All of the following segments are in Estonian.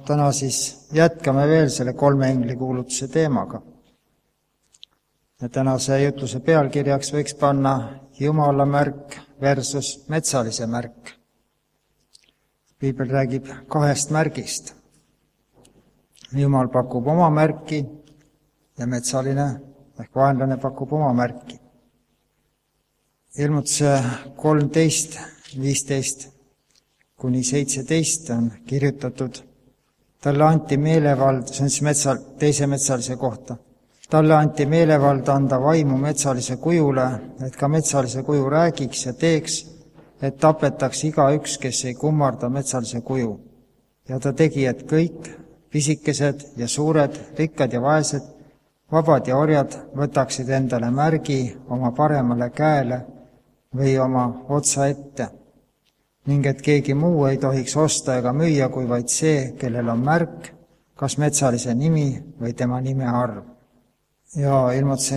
täna siis jätkame veel selle 3 engli kuulutuse teemaga. Ja tänase jutluse pealkirjaks võiks panna Jumala märk versus metsalise märk. Piibel räägib 2 märgist. Jumal pakub oma märki ja metsaline ehk vaenlane pakub oma märki. Ilmutuse 13:15-17 on kirjutatud, talle anti meelevald, see on siis teise metsalise kohta, talle anti meelevald anda vaimu metsalise kujule, et ka metsalise kuju räägiks ja teeks, et tapetaks igaüks, kes ei kummarda metsalise kuju. Ja ta tegi, et kõik, pisikesed ja suured, rikkad ja vaesed, vabad ja orjad võtaksid endale märgi oma paremale käele või oma otsa ette, ning et keegi muu ei tohiks osta ega müüa, kui vaid see, kellel on märk, kas metsalise nimi või tema nime arv. Ja Ilmutuse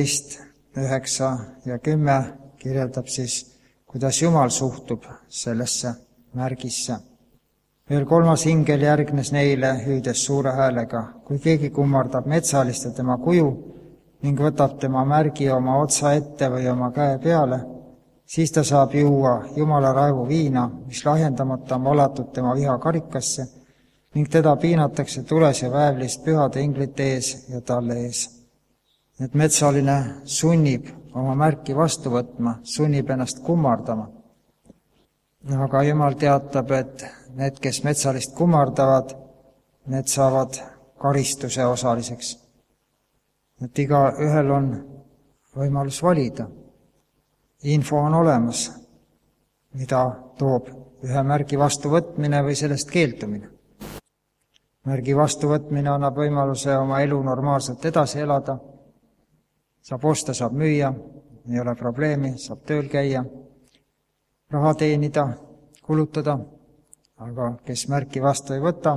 14:9-10 kirjeldab siis, kuidas Jumal suhtub sellesse märgisse. Veel 3. ingel järgnes neile, hüüdes suure häälega, kui keegi kummardab metsalist ja tema kuju ning võtab tema märgi oma otsa ette või oma käe peale, siis ta saab juua Jumala raevu viina, mis lahjendamata on valatud tema vihakarikasse, ning teda piinatakse tules ja väävlis pühade inglite ees ja talle ees. Et metsaline sunnib oma märki vastu võtma, sunnib ennast kummardama. Aga Jumal teatab, et need, kes metsalist kummardavad, need saavad karistuse osaliseks. Et igaühel on võimalus valida. Info on olemas, mida toob ühe märgi vastuvõtmine või sellest keeldumine. Märgi vastuvõtmine annab võimaluse oma elu normaalselt edasi elada, saab osta, saab müüa, ei ole probleemi, saab tööl käia, raha teenida, kulutada, aga kes märki vastu ei võta,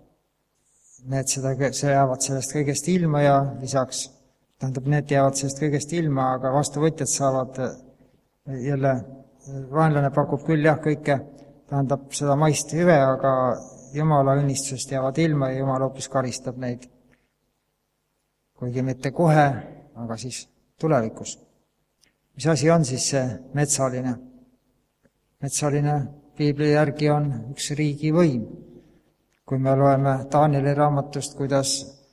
need jäävad sellest kõigest ilma ja lisaks, need jäävad sellest kõigest ilma, aga vastuvõtjad saavad jälle, vaenlane pakub küll jah kõike, tähendab seda maist hüve, aga Jumala õnnistusest jäävad ilma ja Jumal hoopis karistab neid. Kuigi mitte kohe, aga siis tulevikus. Mis asi on siis see metsaline? Metsaline Piibli järgi on üks riigivõim. Kui me loeme Danieli raamatust, kuidas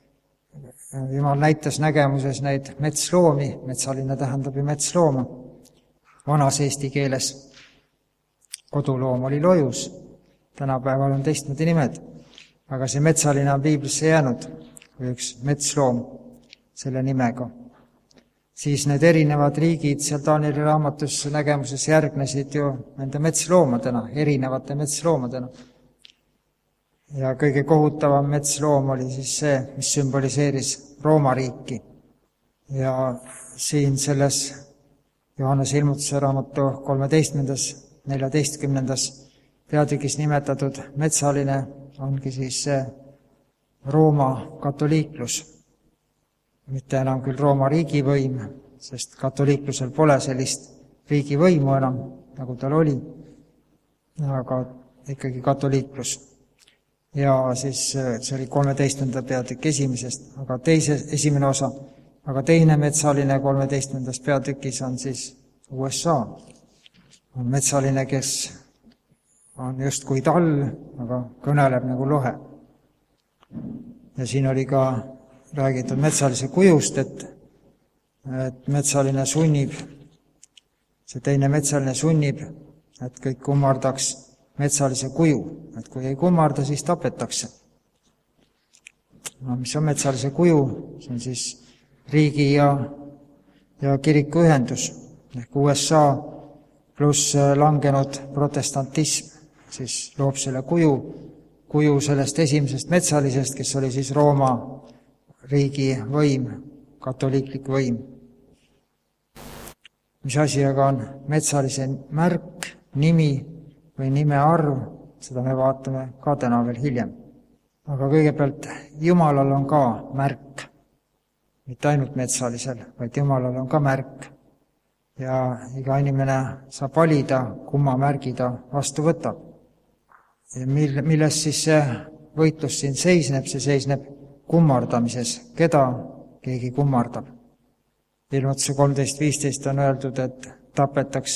Jumal näitas nägemuses neid metsloomi, metsaline tähendab ju metslooma, vanas eesti keeles. Koduloom oli lojus, tänapäeval on teistmoodi nimed, aga see metsaline on Piiblisse jäänud kui üks metsloom selle nimega. Siis need erinevad riigid seal Danieli raamatus nägemuses järgnesid ju nende metsloomadena, erinevate metsloomadena. Ja kõige kohutavam metsloom oli siis see, mis sümboliseeris Rooma riiki. Ja siin selles Johannese ilmutuse raamatu 13.14. peatükis nimetatud metsaline ongi siis see Rooma katoliiklus. Mitte enam küll Rooma riigivõim, sest katoliiklusel pole sellist riigivõimu enam, nagu tal oli, aga ikkagi katoliiklus. Ja siis see oli 13. peatükk esimesest, aga esimene osa, aga teine metsaline 13. peatükis on siis USA. On metsaline, kes on justkui tall, aga kõneleb nagu lohe. Ja siin oli ka räägitud metsalise kujust, et metsaline sunnib, see teine metsaline sunnib, et kõik kummardaks metsalise kuju, et kui ei kummarda, siis tapetakse. No, mis on metsalise kuju? See on siis riigi ja kiriku ühendus, ehk USA pluss langenud protestantism, siis loob selle kuju sellest esimesest metsalisest, kes oli siis Rooma riigi võim, katoliiklik võim. Mis asi aga on metsalise märk, nimi või nime arv, seda me vaatame ka täna veel hiljem. Aga kõigepealt Jumalal on ka märk, mitte ainult metsalisel, vaid Jumalal on ka märk. Ja iga inimene saab valida, kumma märgi ta vastu võtab. Ja milles siis see võitlus siin seisneb, see seisneb kummardamises. Keda keegi kummardab? Ilmutuse 13.15 on öeldud, et tapetaks,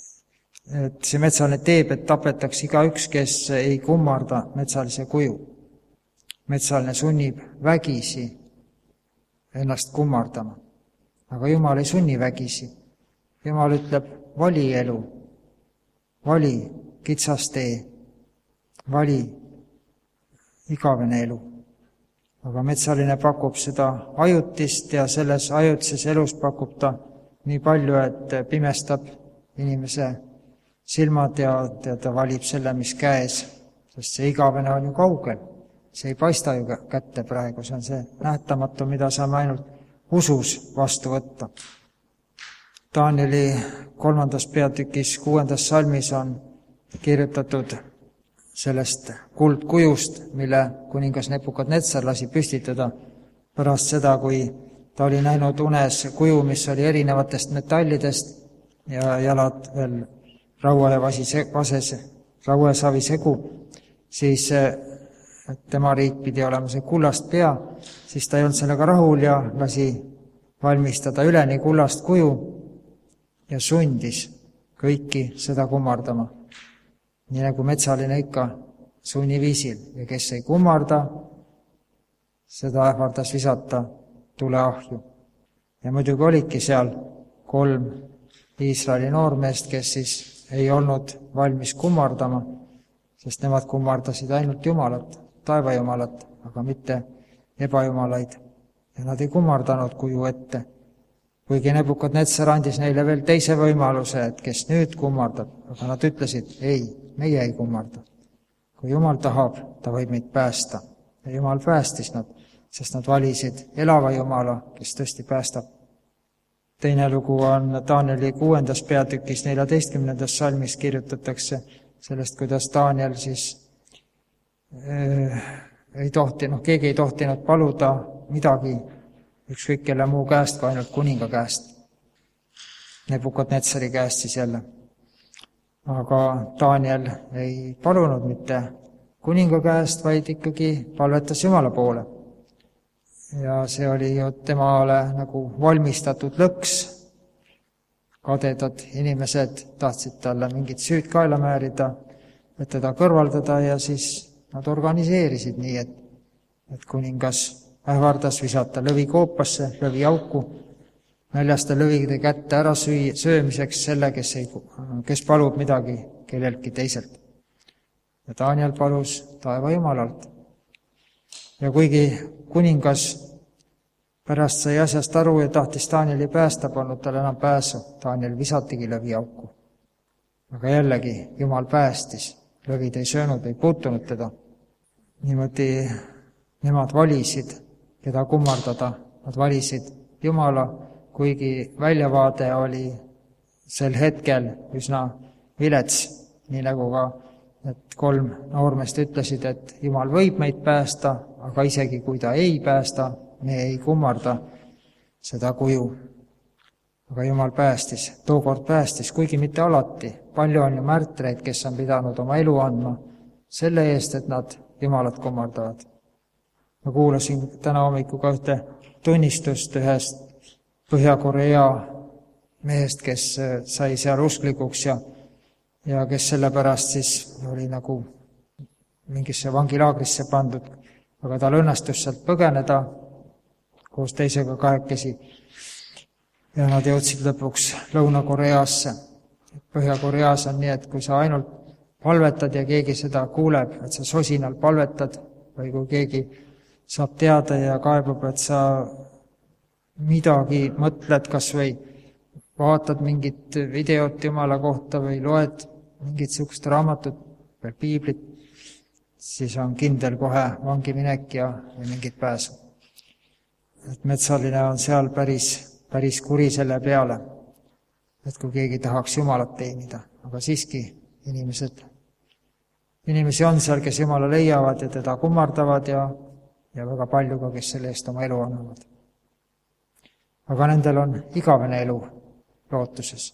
et see metsaline teeb, et tapetaks igaüks, kes ei kummarda metsalise kuju. Metsaline sunnib vägisi ennast kummardama. Aga Jumal ei sunni vägisi. Jumal ütleb, vali elu, vali kitsas tee, vali igavene elu. Aga metsaline pakub seda ajutist ja selles ajutises elus pakub ta nii palju, et pimestab inimese silmad ja ta valib selle, mis käes, sest see igavene on ju kaugel. See ei paista ju kätte praegu, see on see nähtamatu, mida saame ainult usus vastu võtta. Danieli 3. peatükis 6. salmis on kirjutatud sellest kuldkujust, mille kuningas Nebukadnetsar lasi püstitada pärast seda, kui ta oli näinud unes kuju, mis oli erinevatest metallidest ja jalad veel raua ja savi segu, siis tema riik pidi olema see kullast pea, siis ta ei olnud sellega rahul ja lasi valmistada üleni kullast kuju ja sundis kõiki seda kummardama. Nii nagu metsaline ikka sunniviisil ja kes ei kummarda, seda ähvardas visata tuleahju. Ja muidugi olidki seal 3 Iisraeli noormeest, kes siis ei olnud valmis kummardama, sest nemad kummardasid ainult Jumalat, taevajumalat, aga mitte ebajumalaid. Ja nad ei kummardanud kuju ette. Kuigi Nebukadnetsar andis neile veel teise võimaluse, et kes nüüd kummardab, aga nad ütlesid, ei, meie ei kummarda. Kui Jumal tahab, ta võib meid päästa. Ja Jumal päästis nad, sest nad valisid elava Jumala, kes tõesti päästab. Teine lugu on Danieli 6. peatükis 14. salmis kirjutatakse sellest, kuidas Daniel siis keegi ei tohtinud paluda midagi ükskõik kelle muu käest, kui ainult kuninga käest. Nebukadnetsari käest siis jälle. Aga Daniel ei palunud mitte kuninga käest, vaid ikkagi palvetas Jumala poole. Ja see oli ju temale nagu valmistatud lõks. Kadedad inimesed tahtsid talle mingit süüd kaela määrida, et teda kõrvaldada ja siis nad organiseerisid nii, et kuningas ähvardas visata lõvi koopasse, lõvi auku, näljaste lõvide kätte ära söömiseks selle, kes palub midagi kelleltki teiselt. Ja Daniel palus taeva Jumalalt. Ja kuigi kuningas pärast sai asjast aru ja tahtis Danieli päästa, polnud tal enam pääsu. Daniel visatigi lõvi auku. Aga jällegi Jumal päästis. Lõvid ei söönud, ei puutunud teda. Niimoodi nemad valisid, keda kummardada. Nad valisid Jumala, kuigi väljavaade oli sel hetkel üsna vilets, nii nagu ka et 3 noormeest ütlesid, et Jumal võib meid päästa, aga isegi kui ta ei päästa, me ei kummarda seda kuju. Aga Jumal päästis, tookord päästis, kuigi mitte alati. Palju on ju märtreid, kes on pidanud oma elu andma selle eest, et nad Jumalat kummardavad. Ma kuulasin täna hommikuga ühte tunnistust ühest Põhja-Korea mehest, kes sai seal usklikuks ja kes sellepärast siis oli nagu mingisse vangilaagrisse pandud, aga tal õnnestus sealt põgeneda koos teisega 2 ja nad jõudsid lõpuks Lõuna-Koreasse. Põhja-Koreas on nii, et kui sa ainult palvetad ja keegi seda kuuleb, et sa sosinal palvetad või kui keegi saab teada ja kaebab, et sa midagi mõtled, kas või vaatad mingit videot Jumala kohta või loed mingit sihukest raamatut või piiblit, siis on kindel kohe vangi minek ja mingit pääsu. Et metsaline on seal päris kuri selle peale, et kui keegi tahaks Jumalat teenida, aga siiski inimesi on seal, kes Jumala leiavad ja teda kummardavad ja väga palju ka, kes selle eest oma elu annavad. Aga nendel on igavene elu lootuses.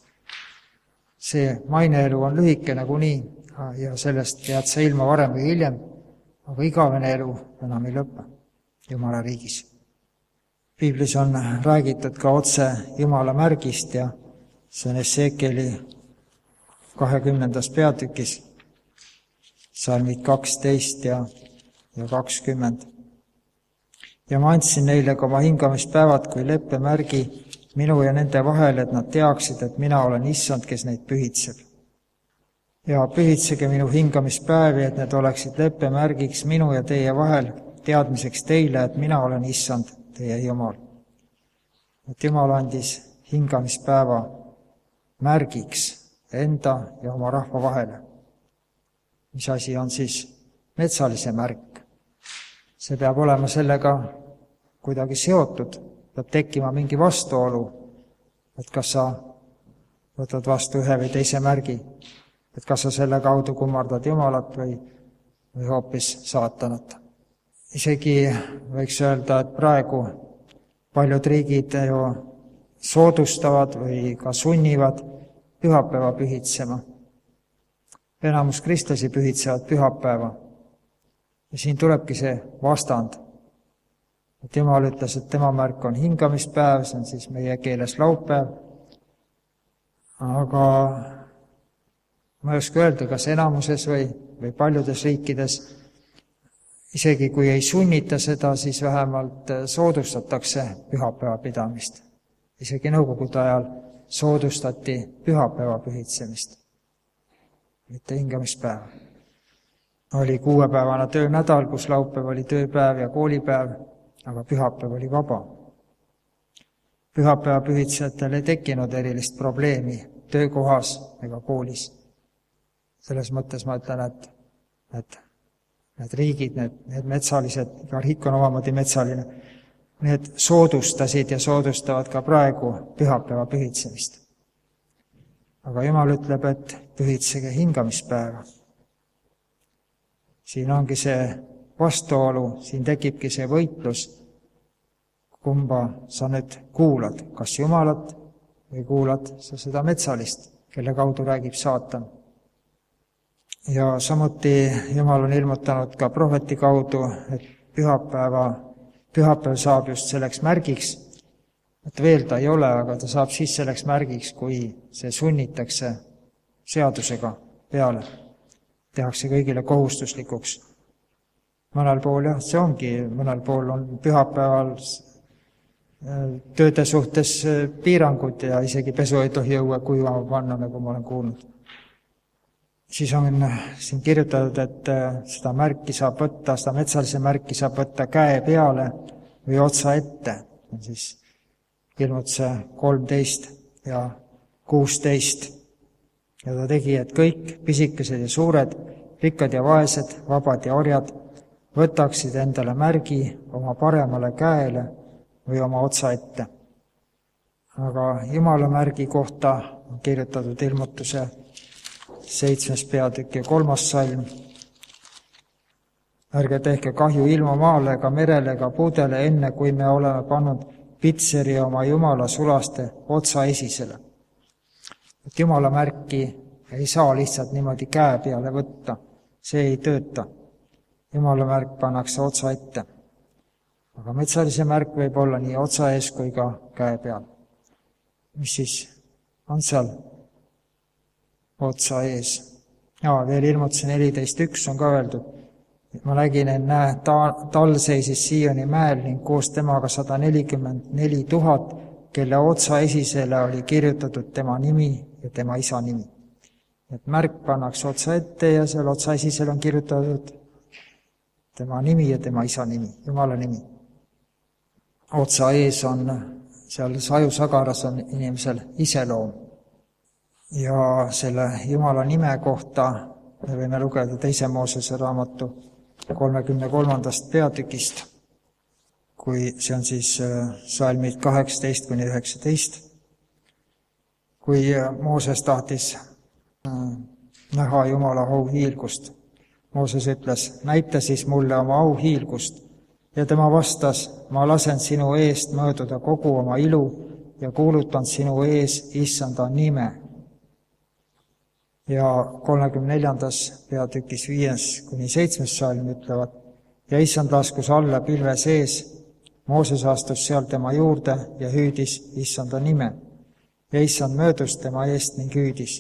See maine elu on lühike nagunii ja sellest jääd sa ilma varem või hiljem, aga igavene elu enam ei lõpe Jumala riigis. Piiblis on räägitud ka otse Jumala märgist ja see on Esekieli 20. peatükis, salmid 12 ja 20. Ja ma andsin neile ka oma hingamispäevad kui leppemärgi minu ja nende vahel, et nad teaksid, et mina olen Issand, kes neid pühitseb. Ja pühitsege minu hingamispäevi, et need oleksid leppemärgiks minu ja teie vahel, teadmiseks teile, et mina olen Issand, teie Jumal. Et Jumal andis hingamispäeva märgiks enda ja oma rahva vahele. Mis asi on siis metsalise märk? See peab olema sellega kuidagi seotud, peab tekkima mingi vastuolu, et kas sa võtad vastu ühe või teise märgi, et kas sa selle kaudu kummardad Jumalat või hoopis saatanat. Isegi võiks öelda, et praegu paljud riigid ju soodustavad või ka sunnivad pühapäeva pühitsema. Enamus kristlasi pühitsevad pühapäeva. Ja siin tulebki see vastand. Et Jumal ütles, et tema märk on hingamispäev, see on siis meie keeles laupäev. Aga ma ei oska öelda, kas enamuses või paljudes riikides, isegi kui ei sunnita seda, siis vähemalt soodustatakse pühapäeva pidamist. Isegi nõukogude ajal soodustati pühapäeva pühitsemist, mitte hingamispäeva. Oli 6-päevane töönädal, kus laupäev oli tööpäev ja koolipäev, aga pühapäev oli vaba. Pühapäeva pühitsejatel ei tekkinud erilist probleemi töökohas ega koolis. Selles mõttes ma ütlen, et need riigid, need metsalised, iga riik on omamoodi metsaline, need soodustasid ja soodustavad ka praegu pühapäeva pühitsemist. Aga Jumal ütleb, et pühitsege hingamispäeva. Siin ongi see vastuolu, siin tekibki see võitlus, kumba sa nüüd kuulad, kas Jumalat või kuulad sa seda metsalist, kelle kaudu räägib saatan. Ja samuti Jumal on ilmutanud ka prohveti kaudu, et pühapäev saab just selleks märgiks, et veel ta ei ole, aga ta saab siis selleks märgiks, kui see sunnitakse seadusega peale. Tehakse kõigile kohustuslikuks. Mõnel pool jah, see ongi, mõnel pool on pühapäeval tööde suhtes piirangud ja isegi pesu ei tohi õue kuivama panna, nagu ma olen kuulnud. Siis on siin kirjutatud, et seda märki saab võtta, seda metsalise märki saab võtta käe peale või otsa ette. Siis ilmutuse 13 ja 16. Ja ta tegi, et kõik pisikesed ja suured, rikkad ja vaesed, vabad ja orjad võtaksid endale märgi oma paremale käele või oma otsa ette. Aga Jumala märgi kohta on kirjutatud ilmutuse 7. peatükk ja 3. salm. Ärge tehke kahju ilmamaale ega merele ega puudele, enne kui me oleme pannud pitseri oma Jumala sulaste otsa esisele. Et Jumala märki ei saa lihtsalt niimoodi käe peale võtta, see ei tööta. Jumala märk pannakse otsa ette. Aga metsalise märk võib olla nii otsa ees kui ka käe peal. Mis siis on seal otsa ees? Ja veel ilmutuse 14.1 on ka öeldud. Ma nägin, et näe, tal seisis Sioni mäel ning koos temaga 144 000, kelle otsa esisele oli kirjutatud tema nimi ja tema isa nimi. Et märk pannakse otsa ette ja seal otsa esisele on kirjutatud tema nimi ja tema isa nimi, Jumala nimi. Otsa ees on, seal sajusagaras on inimesel iseloom. Ja selle Jumala nime kohta me võime lugeda 2. Moosese raamatu 33. peatükist, kui see on siis salmid 18-19. Kui Mooses tahtis näha Jumala auhiilgust, Mooses ütles, näita siis mulle oma auhiilgust, ja tema vastas, ma lasen sinu eest mööduda kogu oma ilu ja kuulutan sinu ees Issanda nime. Ja 34. peatükis 5-7 salm ütlevad: ja issand laskus alla pilve sees, Mooses astus seal tema juurde ja hüüdis issanda nime. Ja issand möödus tema eest ning hüüdis: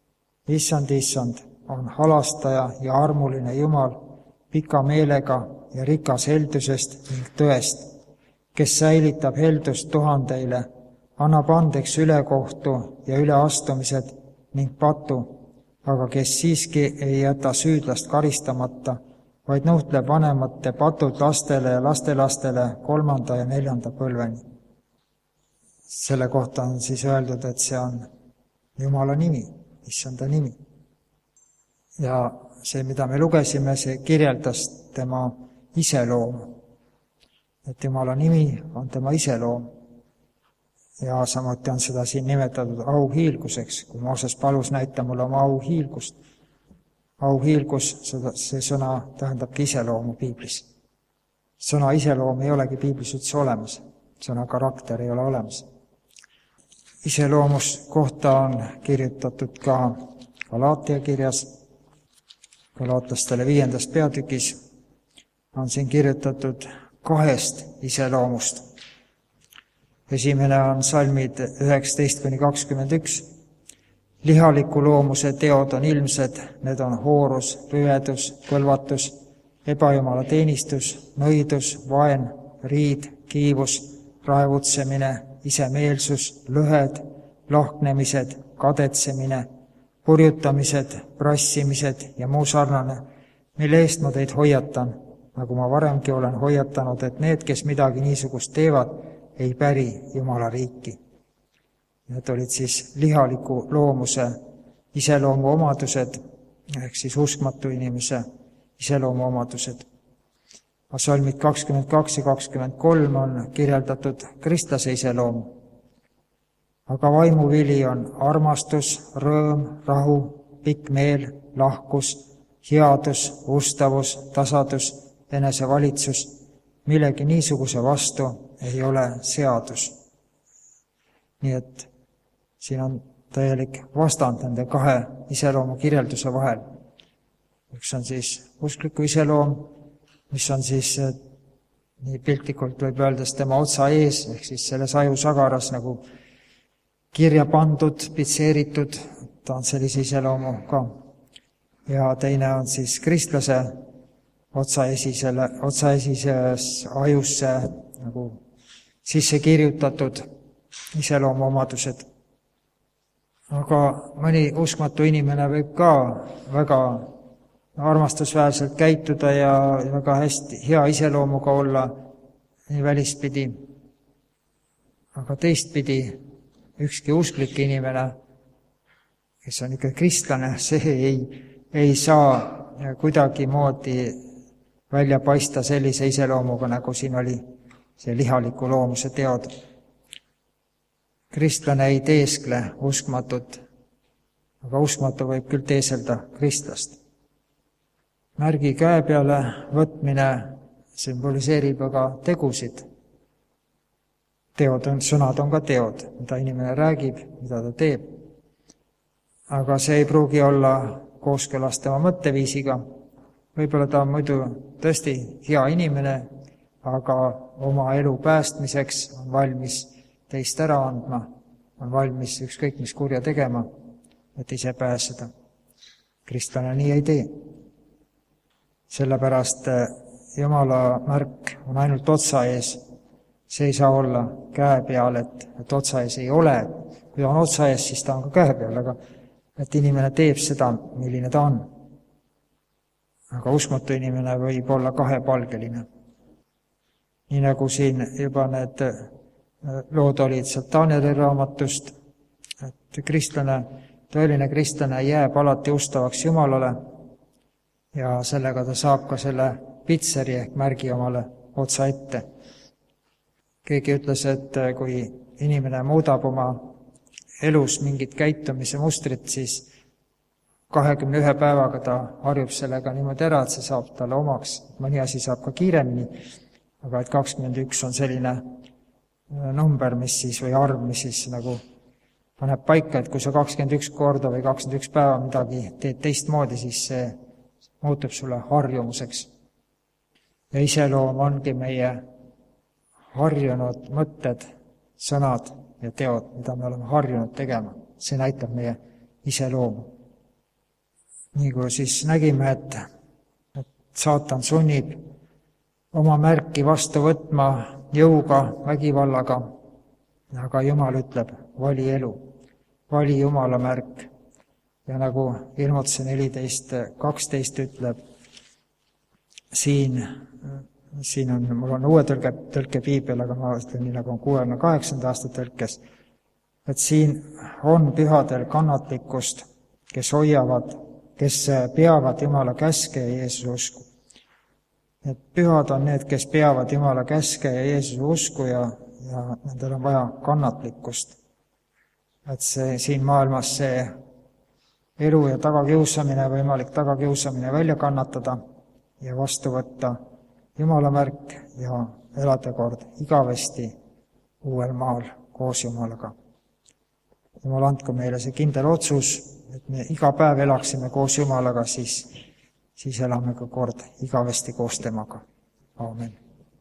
issand on halastaja ja armuline Jumal, pika meelega ja rikas heldusest ning tõest, kes säilitab heldust tuhandeile, annab andeks ülekohtu ja üleastumised ning patu, aga kes siiski ei jäta süüdlast karistamata, vaid nuhtleb vanemate patud lastele ja lastelastele 3. ja 4. põlveni. Selle kohta on siis öeldud, et see on Jumala nimi, issanda nimi. Ja see, mida me lugesime, see kirjeldas tema iseloomu. Et Jumala nimi on tema iseloom. Ja samuti on seda siin nimetatud auhiilguseks, kui Mooses palus näita mulle oma auhiilgust. Auhiilgus, see sõna tähendabki iseloomu piiblis. Sõna iseloom ei olegi piiblis üldse olemas. Sõna karakter ei ole olemas. Iseloomus kohta on kirjutatud ka Galaatia kirjas, Galaatlastele 5. peatükis on siin kirjutatud 2 iseloomust. Esimene on salmid 19-21. Lihaliku loomuse teod on ilmsed, need on hoorus, püvedus, kõlvatus, ebajumala teenistus, nõidus, vaen, riid, kiivus, raevutsemine, isemeelsus, lõhed, lahknemised, kadetsemine, purjutamised, prassimised ja muu sarnane, mille eest ma teid hoiatan, nagu ma varemgi olen hoiatanud, et need, kes midagi niisugust teevad, ei päri Jumala riiki. Need olid siis lihaliku loomuse iseloomuomadused, ehk siis uskmatu inimese iseloomuomadused. Salmid 22 ja 23 on kirjeldatud kristlase iseloomu. Aga vaimuvili on armastus, rõõm, rahu, pikk meel, lahkus, headus, ustavus, tasadus, enesevalitsus. Millegi niisuguse vastu ei ole seadus. Nii et siin on täielik vastand nende 2 iseloomu kirjelduse vahel. Üks on siis uskliku iseloom, mis on siis nii piltlikult võib öeldes tema otsa ees, ehk siis selles ajusagaras nagu kirja pandud, pitseeritud, ta on sellise iseloomu ka. Ja teine on siis kristlase otsaesises ajusse nagu sisse kirjutatud iseloomuomadused. Aga mõni uskmatu inimene võib ka väga armastusväärselt käituda ja väga hästi hea iseloomuga olla nii välispidi. Aga teistpidi ükski usklik inimene, kes on ikka kristlane, see ei saa kuidagi moodi välja paista sellise iseloomuga, nagu siin oli see lihaliku loomuse teod. Kristlane ei teeskle uskmatut, aga uskmatu võib küll teeselda kristlast. Märgi käe peale võtmine sümboliseerib aga tegusid. Sõnad on ka teod, mida inimene räägib, mida ta teeb. Aga see ei pruugi olla kooskõlas tema mõtteviisiga. Võib-olla ta on muidu tõesti hea inimene, aga oma elu päästmiseks on valmis teist ära andma, on valmis ükskõik mis kurja tegema, et ise pääseda. Kristlane nii ei tee. Sellepärast Jumala märk on ainult otsa ees. See ei saa olla käe peal, et otsa ees ei ole. Kui ta on otsa ees, siis ta on ka käe peal, aga et inimene teeb seda, milline ta on. Aga uskmatu inimene võib olla kahepalgeline. Nii nagu siin juba need lood olid sealt Danieli raamatust, et tõeline kristlane jääb alati ustavaks Jumalale ja sellega ta saab ka selle pitseri ehk märgi omale otsa ette. Keegi ütles, et kui inimene muudab oma elus mingit käitumise mustrit, siis 21 päevaga ta harjub sellega niimoodi ära, et see saab talle omaks. Mõni asi saab ka kiiremini, aga et 21 on selline number, või arv, mis siis nagu paneb paika, et kui sa 21 korda või 21 päeva midagi teed teistmoodi, siis see muutub sulle harjumuseks. Ja iseloom ongi meie harjunud mõtted, sõnad ja teod, mida me oleme harjunud tegema. See näitab meie iseloomu. Nii kui siis nägime, et saatan sunnib oma märki vastu võtma jõuga, vägivallaga, aga Jumal ütleb, vali elu, vali Jumala märk. Ja nagu Ilmutuse 14:12 ütleb, siin on, mul on uue tõlke piibel, aga ma ütlen nii, nagu on 68. aasta tõlkes, et siin on pühadel kannatlikkust, kes hoiavad, kes peavad Jumala käske ja Jeesuse usku. Et pühad on need, kes peavad Jumala käske ja Jeesuse usku ja nendel on vaja kannatlikkust. Et siin maailmas see elu ja tagakiusamine, võimalik tagakiusamine välja kannatada ja vastu võtta Jumala märk ja elada kord igavesti uuel maal koos Jumalaga. Jumal andku meile see kindel otsus, et me iga päev elaksime koos Jumalaga, siis elame ka kord igavesti koos temaga. Aamen.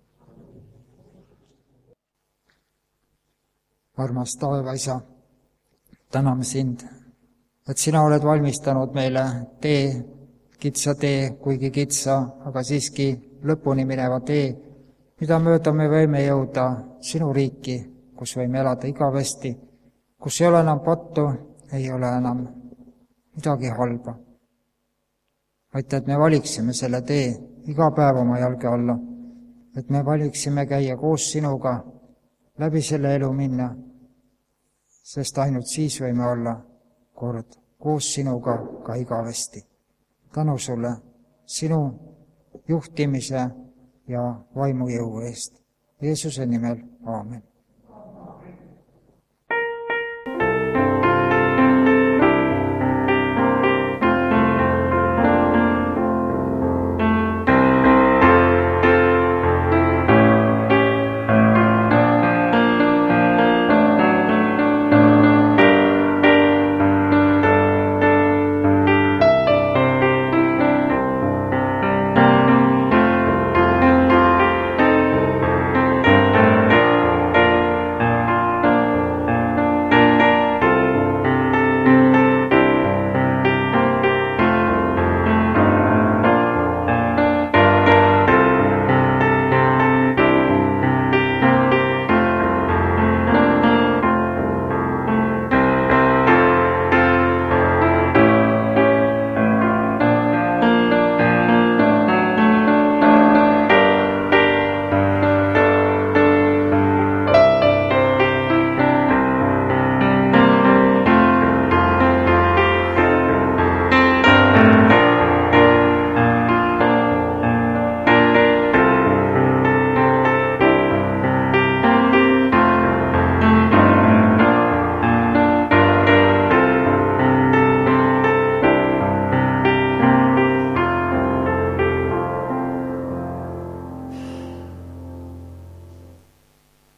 Armas taevaisa, täname sind, et sina oled valmistanud meile tee, kitsa tee, kuigi kitsa, aga siiski lõpuni mineva tee, mida mööda me võime jõuda sinu riiki, kus võime elada igavesti, kus ei ole enam pattu, ei ole enam midagi halba. Vaid et me valiksime selle tee iga päev oma jalge alla, et me valiksime käia koos sinuga, läbi selle elu minna, sest ainult siis võime olla kord koos sinuga ka igavesti. Tänu sulle sinu juhtimise ja vaimujõu eest. Jeesuse nimel, aamen.